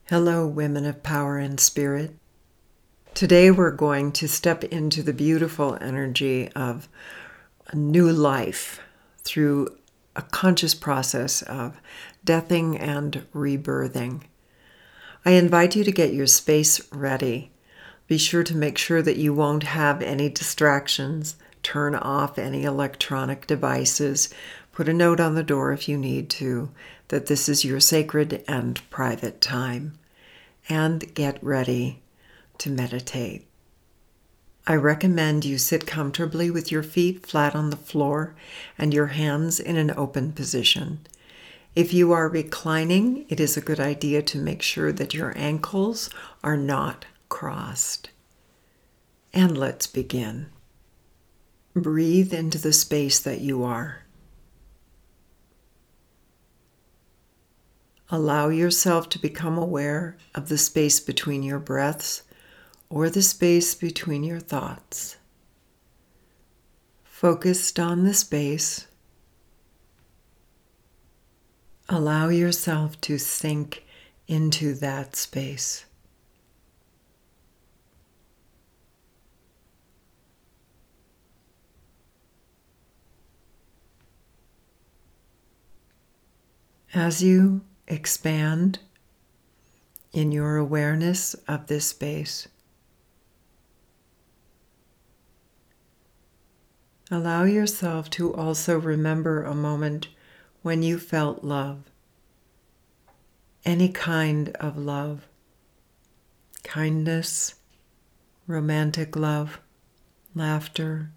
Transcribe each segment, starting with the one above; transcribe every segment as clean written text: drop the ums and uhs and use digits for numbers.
Hello, women of power and spirit. Today we're going to step into the beautiful energy of a new life through a conscious process of deathing and rebirthing. I invite you to get your space ready. Be sure to make sure that you won't have any distractions. Turn off any electronic devices. Put a note on the door if you need to, that this is your sacred and private time. And get ready to meditate. I recommend you sit comfortably with your feet flat on the floor and your hands in an open position. If you are reclining, it is a good idea to make sure that your ankles are not crossed. And let's begin. Breathe into the space that you are. Allow yourself to become aware of the space between your breaths or the space between your thoughts. Focused on the space, allow yourself to sink into that space. As you expand in your awareness of this space, allow yourself to also remember a moment when you felt love. Any kind of love. Kindness, romantic love, laughter.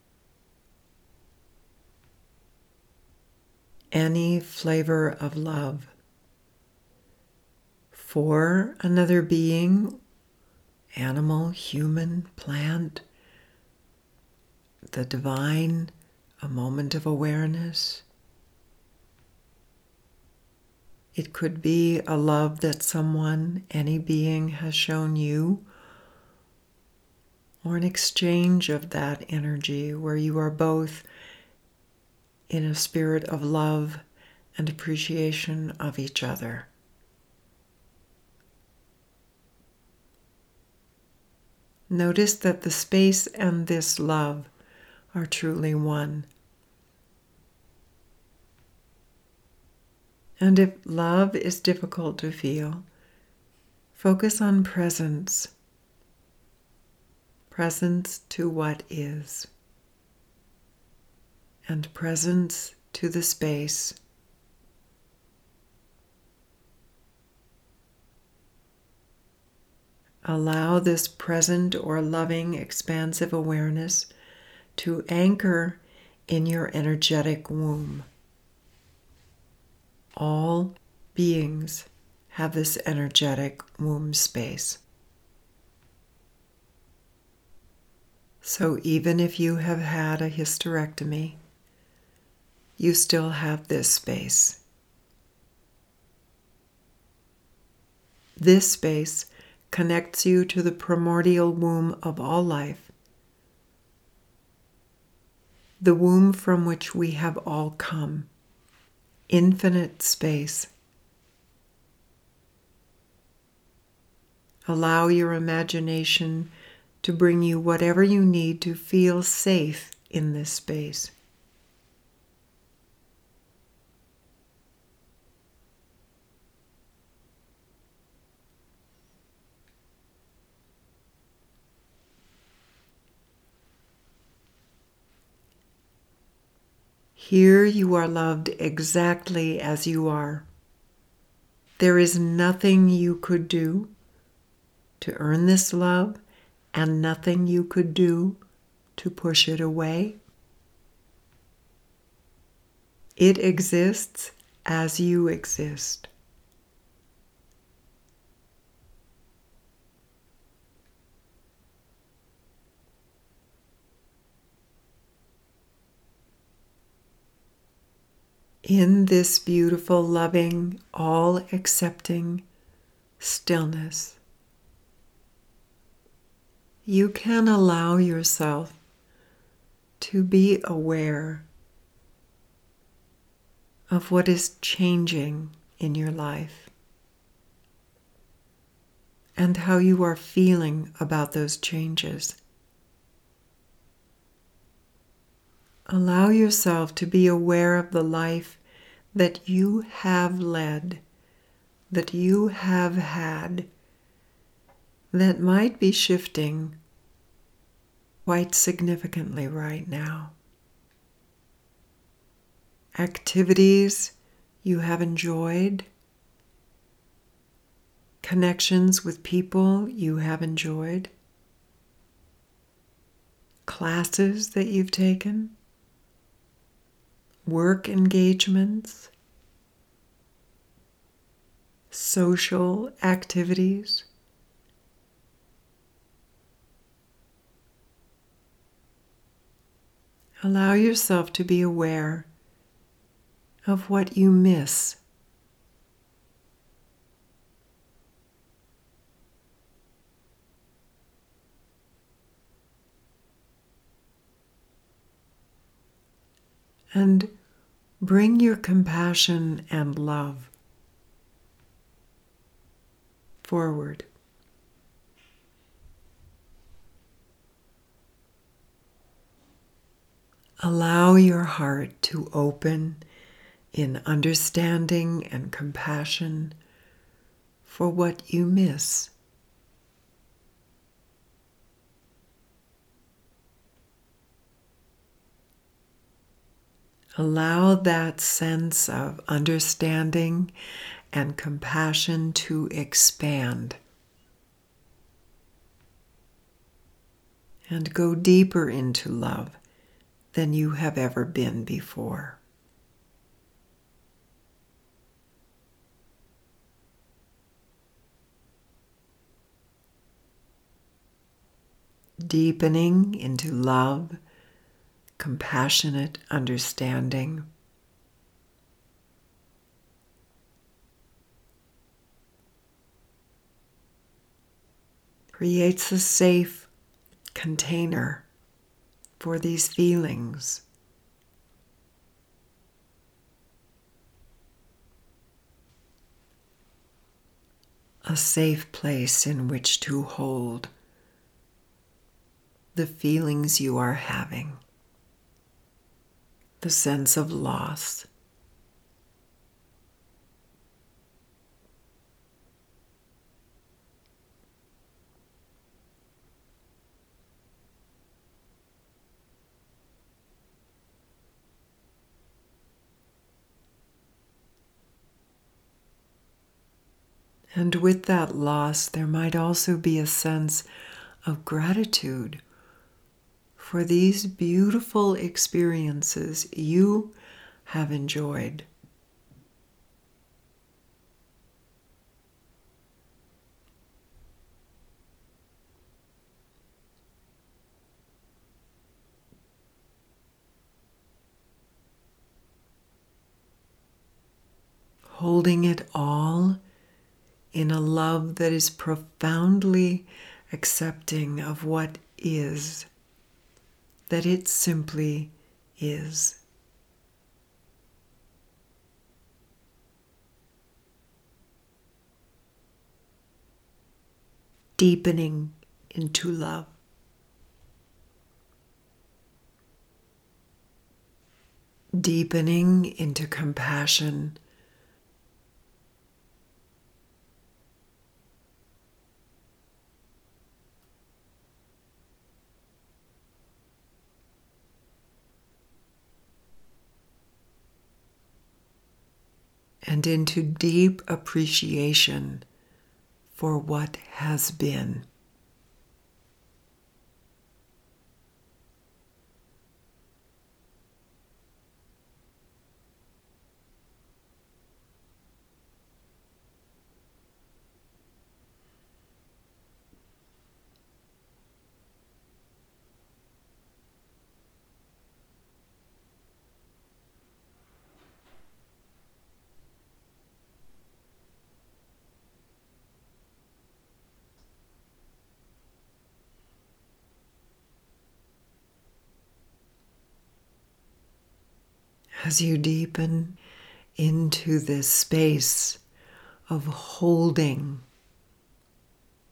Any flavor of love for another being, animal, human, plant, the divine, a moment of awareness. It could be a love that someone, any being, has shown you, or an exchange of that energy where you are both in a spirit of love and appreciation of each other. Notice that the space and this love are truly one. And if love is difficult to feel, focus on presence. Presence to what is. And presence to the space. Allow this present or loving, expansive awareness to anchor in your energetic womb. All beings have this energetic womb space. So even if you have had a hysterectomy, you still have this space. This space connects you to the primordial womb of all life, the womb from which we have all come, infinite space. Allow your imagination to bring you whatever you need to feel safe in this space. Here you are loved exactly as you are. There is nothing you could do to earn this love and nothing you could do to push it away. It exists as you exist. In this beautiful, loving, all-accepting stillness, you can allow yourself to be aware of what is changing in your life. and how you are feeling about those changes. Allow yourself to be aware of the life that you have led, that you have had, that might be shifting quite significantly right now. Activities you have enjoyed, connections with people you have enjoyed, classes that you've taken, work engagements, social activities. Allow yourself to be aware of what you miss. And bring your compassion and love forward. Allow your heart to open in understanding and compassion for what you miss. Allow that sense of understanding and compassion to expand and go deeper into love than you have ever been before. Deepening into love, compassionate understanding. Creates a safe container for these feelings. A safe place in which to hold the feelings you are having, the sense of loss, and with that loss, there might also be a sense of gratitude for these beautiful experiences you have enjoyed. Holding it all in a love that is profoundly accepting of what is, that it simply is. Deepening into love. Deepening into compassion. And into deep appreciation for what has been. As you deepen into this space of holding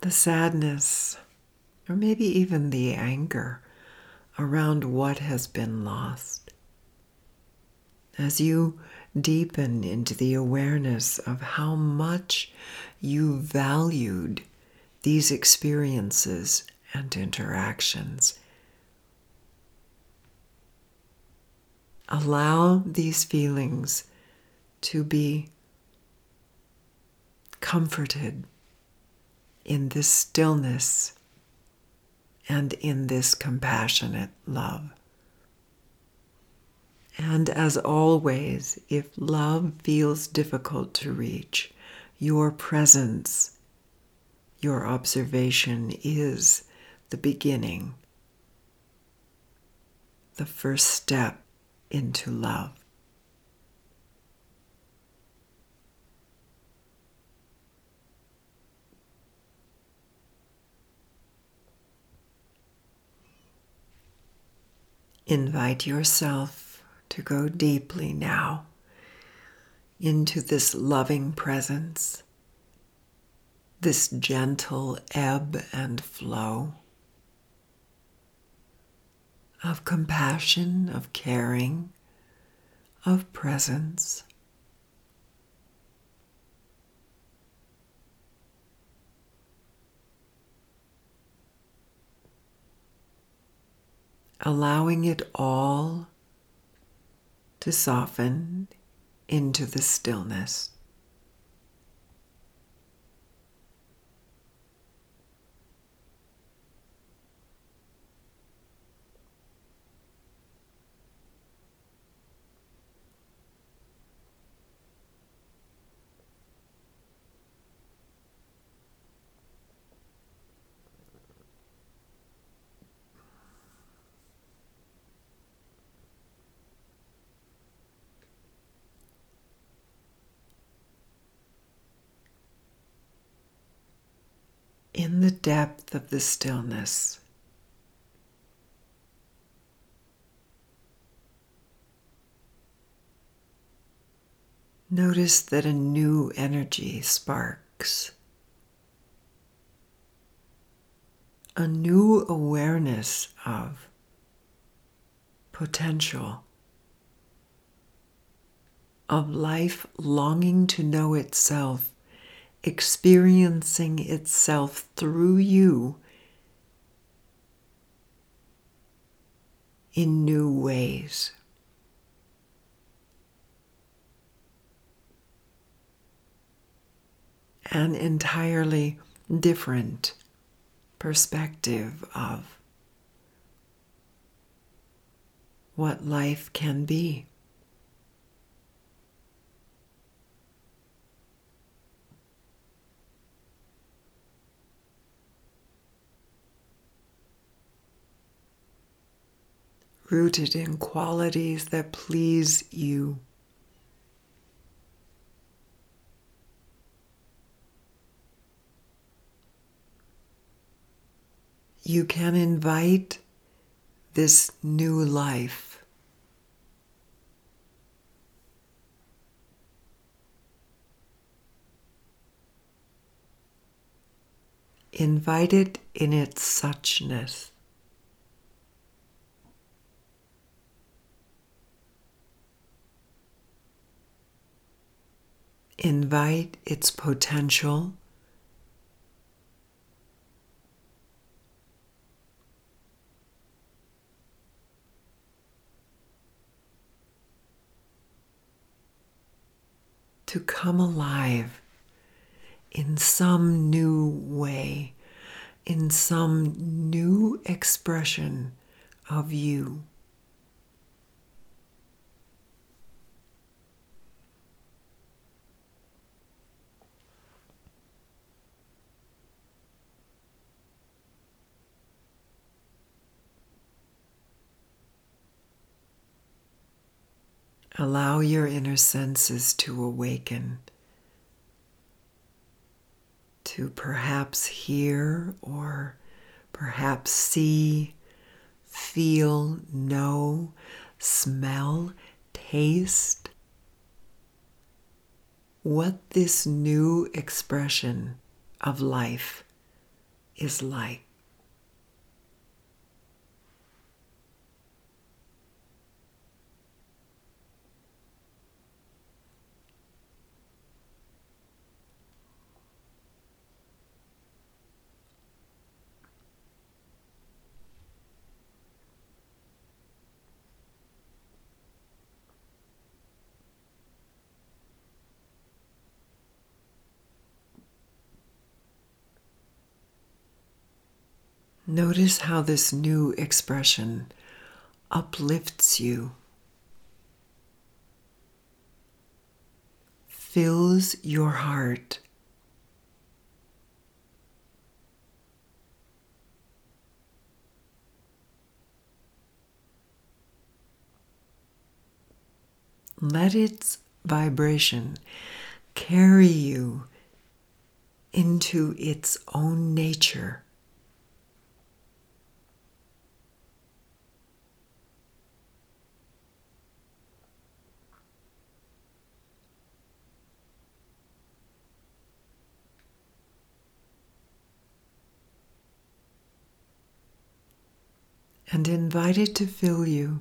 the sadness, or maybe even the anger around what has been lost. As you deepen into the awareness of how much you valued these experiences and interactions, allow these feelings to be comforted in this stillness and in this compassionate love. And as always, if love feels difficult to reach, your presence, your observation is the beginning, the first step into love. Invite yourself to go deeply now into this loving presence, this gentle ebb and flow of compassion, of caring, of presence. Allowing it all to soften into the stillness. In the depth of the stillness, notice that a new energy sparks, a new awareness of potential, of life longing to know itself, experiencing itself through you in new ways. An entirely different perspective of what life can be. Rooted in qualities that please you. You can invite this new life invite it in its suchness. Invite its potential. To come alive in some new way, in some new expression of you. Allow your inner senses to awaken, to perhaps hear or perhaps see, feel, know, smell, taste what this new expression of life is like. Notice how this new expression uplifts you, fills your heart. Let its vibration carry you into its own nature. And invite it to fill you.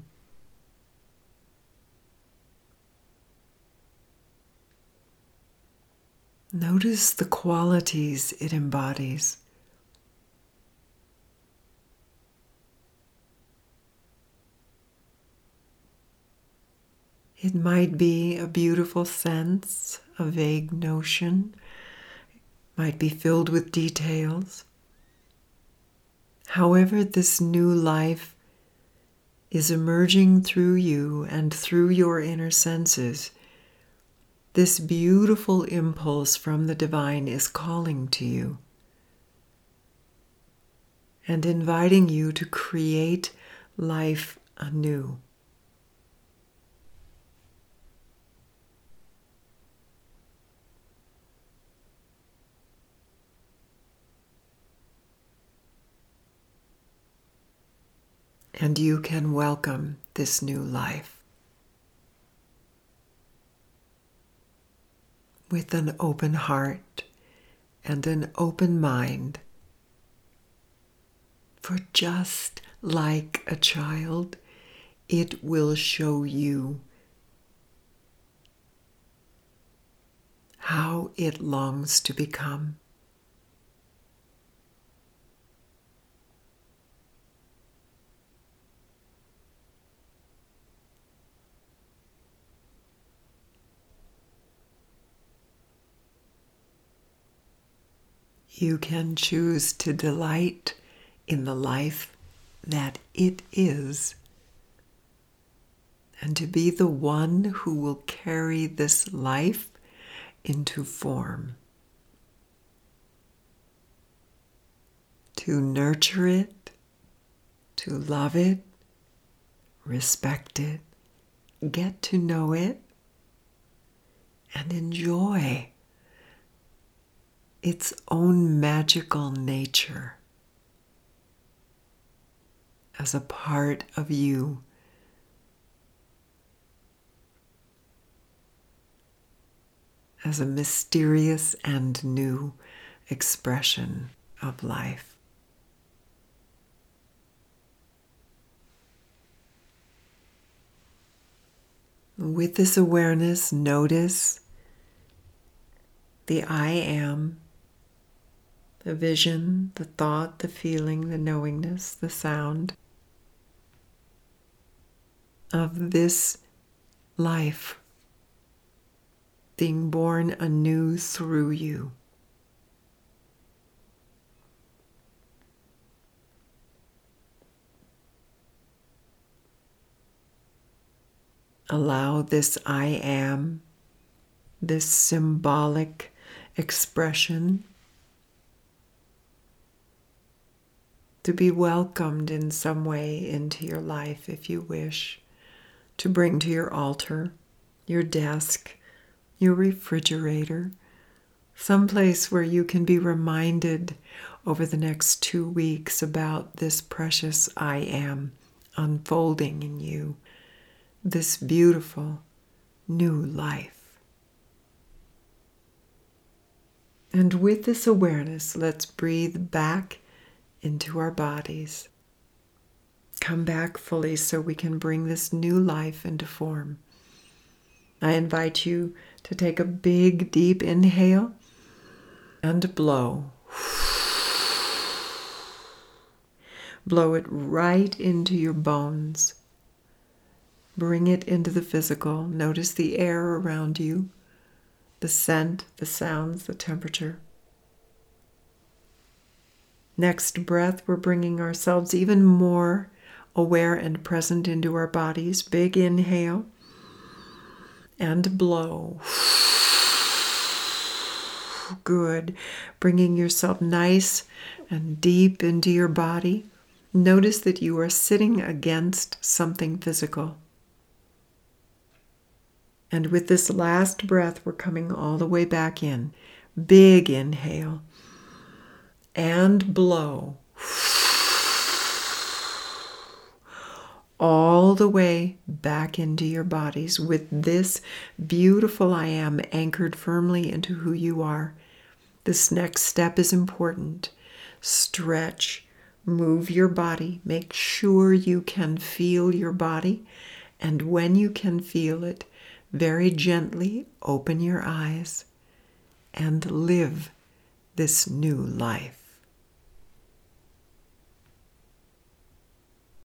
Notice the qualities it embodies. It might be a beautiful sense, a vague notion, might be filled with details. However, this new life is emerging through you and through your inner senses. This beautiful impulse from the divine is calling to you and inviting you to create life anew. And you can welcome this new life with an open heart and an open mind. For just like a child, it will show you how it longs to become. You can choose to delight in the life that it is, and to be the one who will carry this life into form, to nurture it, to love it, respect it, get to know it, and enjoy its own magical nature as a part of you. As a mysterious and new expression of life. With this awareness, notice the I am, the vision, the thought, the feeling, the knowingness, the sound of this life being born anew through you. Allow this I am, this symbolic expression, to be welcomed in some way into your life if you wish, to bring to your altar, your desk, your refrigerator, someplace where you can be reminded over the next 2 weeks about this precious I am unfolding in you, this beautiful new life. And with this awareness, let's breathe back into our bodies. Come back fully so we can bring this new life into form. I invite you to take a big, deep inhale and blow. Blow it right into your bones. Bring it into the physical. Notice the air around you, the scent, the sounds, the temperature. Next breath, we're bringing ourselves even more aware and present into our bodies. Big inhale and blow. Good. Bringing yourself nice and deep into your body. Notice that you are sitting against something physical. And with this last breath, we're coming all the way back in. Big inhale and blow. All the way back into your bodies with this beautiful I am anchored firmly into who you are. This next step is important. Stretch, move your body, make sure you can feel your body, and when you can feel it, very gently open your eyes and live this new life.